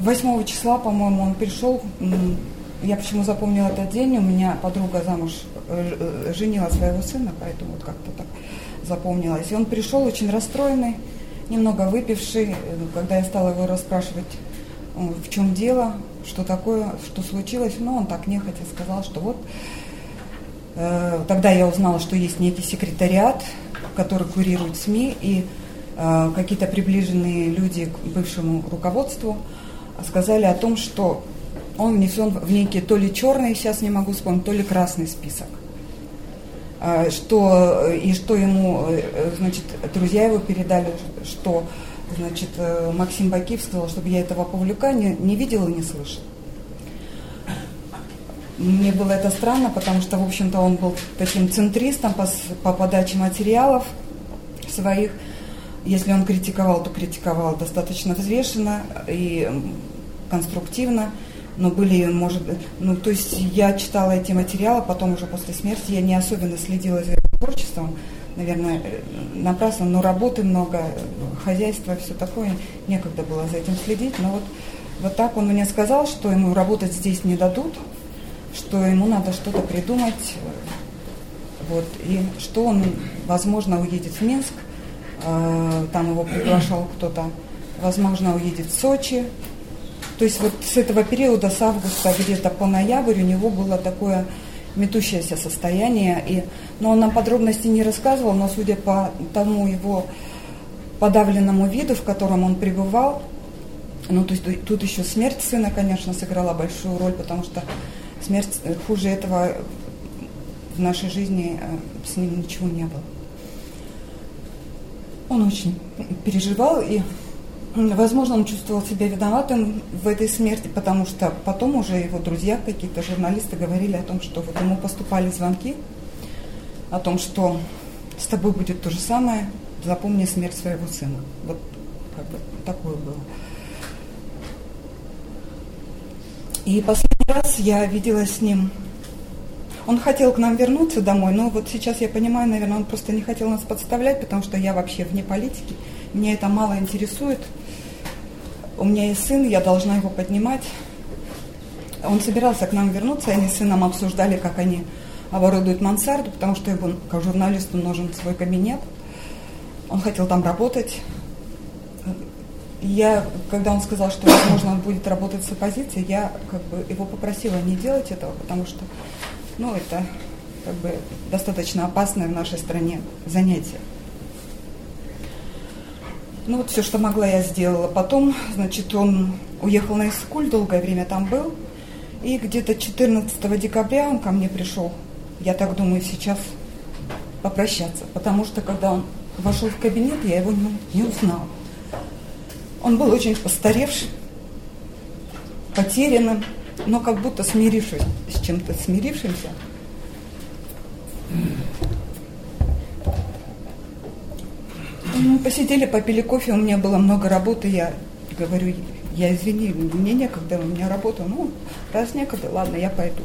8 числа, по-моему, он пришел. Я почему запомнила этот день, у меня подруга замуж женила своего сына, поэтому вот как-то так запомнилось. И он пришел очень расстроенный, немного выпивший. Когда я стала его расспрашивать, в чем дело, что такое, что случилось, он так нехотя сказал, что вот. Тогда я узнала, что есть некий секретариат, который курирует СМИ, и какие-то приближенные люди к бывшему руководству сказали о том, что он внесен в некий то ли черный, сейчас не могу вспомнить, то ли красный список. Что ему, значит, друзья его передали, что, значит, Максим Бакиев сказал, чтобы я этого Павлюка не видела и не слышала. Мне было это странно, потому что, в общем-то, он был таким центристом по подаче материалов своих. Если он критиковал, то критиковал достаточно взвешенно и конструктивно. Но были, может быть, то есть я читала эти материалы, потом уже после смерти я не особенно следила за его творчеством, наверное, напрасно, но работы много, хозяйство, все такое, некогда было за этим следить. Но вот так он мне сказал, что ему работать здесь не дадут, что ему надо что-то придумать, вот, и что он, возможно, уедет в Минск, там его приглашал кто-то, возможно, уедет в Сочи. То есть вот с этого периода, с августа где-то по ноябрь у него было такое метущееся состояние. Но он нам подробностей не рассказывал, но судя по тому его подавленному виду, в котором он пребывал, то есть тут еще смерть сына, конечно, сыграла большую роль, потому что смерть хуже этого в нашей жизни с ним ничего не было. Он очень переживал, и, возможно, он чувствовал себя виноватым в этой смерти, потому что потом уже его друзья, какие-то журналисты говорили о том, что вот ему поступали звонки, о том, что с тобой будет то же самое, запомни смерть своего сына. Вот как бы такое было. И последний раз я виделась с ним. Он хотел к нам вернуться домой, но вот сейчас я понимаю, наверное, он просто не хотел нас подставлять, потому что я вообще вне политики, меня это мало интересует. У меня есть сын, я должна его поднимать. Он собирался к нам вернуться, они с сыном обсуждали, как они оборудуют мансарду, потому что ему, как журналисту, нужен свой кабинет. Он хотел там работать. Когда он сказал, что, возможно, он будет работать с оппозицией, я его попросила не делать этого, потому что это достаточно опасное в нашей стране занятие. Все, что могла, я сделала. Потом, значит, он уехал на Искуль, долгое время там был, и где-то 14 декабря он ко мне пришел, я так думаю, сейчас попрощаться, потому что, когда он вошел в кабинет, я его не узнала. Он был очень постаревший, потерянным, но как будто смирившись с чем-то, смирившимся. Мы посидели, попили кофе, у меня было много работы, я говорю, извини, мне некогда, у меня работа, раз некогда, ладно, я пойду.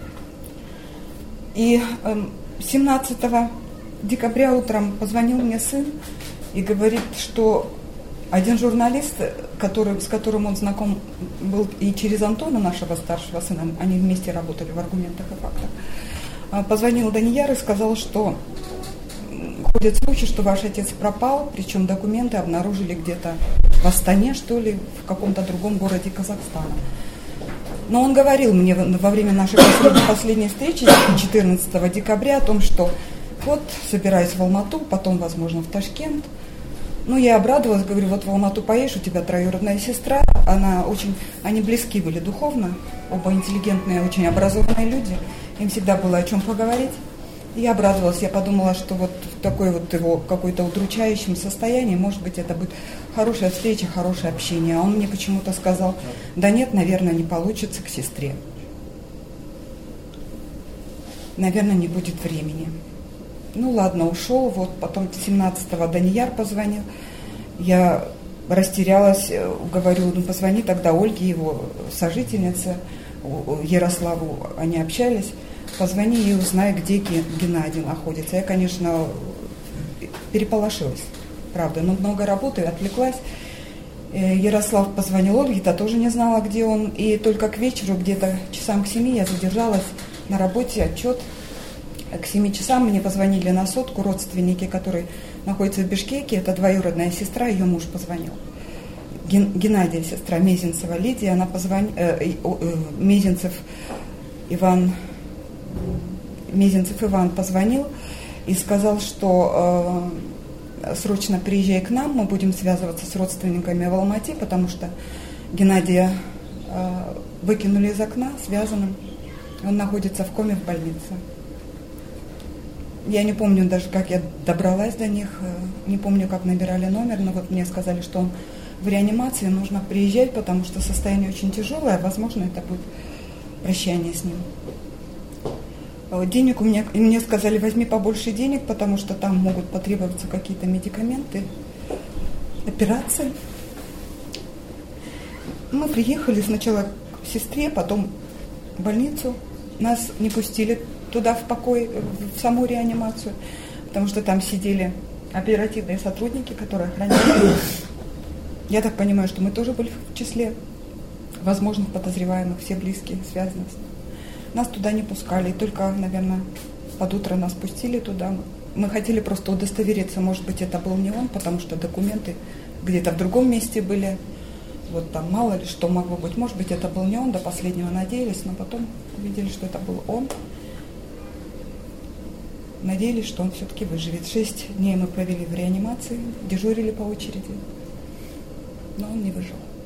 И 17 декабря утром позвонил мне сын и говорит, что один журналист, с которым он знаком был и через Антона, нашего старшего сына, они вместе работали в «Аргументах и фактах», позвонил Данияр и сказал, что ходят слухи, что ваш отец пропал, причем документы обнаружили где-то в Астане, что ли, в каком-то другом городе Казахстана. Но он говорил мне во время нашей последней встречи 14 декабря о том, что вот собираюсь в Алмату, потом, возможно, в Ташкент. Я обрадовалась, говорю, вот в Алмату поедешь, у тебя троюродная сестра, они близки были духовно, оба интеллигентные, очень образованные люди, им всегда было о чем поговорить. И я обрадовалась, я подумала, что вот в такой вот его какой-то удручающем состоянии, может быть, это будет хорошая встреча, хорошее общение. А он мне почему-то сказал, да нет, наверное, не получится к сестре. Наверное, не будет времени. Ладно, ушел, потом 17-го Данияр позвонил, я растерялась, говорю, позвони тогда Ольге, его сожительнице, Ярославу, они общались, позвони и узнай, где Геннадий находится. Я, конечно, переполошилась, правда, много работы, отвлеклась, Ярослав позвонил Ольге, та тоже не знала, где он. И только к вечеру, где-то часам к 7 я задержалась на работе, отчет. К 7 часам мне позвонили на сотку родственники, которые находятся в Бишкеке. Это двоюродная сестра, ее муж позвонил. Геннадия, сестра Мезенцева Лидия, она позвонила, Мезенцев Иван позвонил и сказал, что срочно приезжай к нам, мы будем связываться с родственниками в Алмате, потому что Геннадия выкинули из окна связанным, он находится в коме в больнице. Я не помню даже, как я добралась до них, не помню, как набирали номер, но вот мне сказали, что он в реанимации, нужно приезжать, потому что состояние очень тяжелое, возможно, это будет прощание с ним. Денег у меня, и мне сказали, возьми побольше денег, потому что там могут потребоваться какие-то медикаменты, операции. Мы приехали сначала к сестре, потом в больницу. Нас не пустили туда в покой, в саму реанимацию, потому что там сидели оперативные сотрудники, которые охраняли. Я так понимаю, что мы тоже были в числе возможных подозреваемых, все близкие, связанные с ним. Нас туда не пускали, и только, наверное, под утро нас пустили туда. Мы хотели просто удостовериться, может быть, это был не он, потому что документы где-то в другом месте были. Вот там мало ли что могло быть. Может быть, это был не он, до последнего надеялись, но потом увидели, что это был он. Надеялись, что он все-таки выживет. 6 дней мы провели в реанимации, дежурили по очереди, но он не выжил.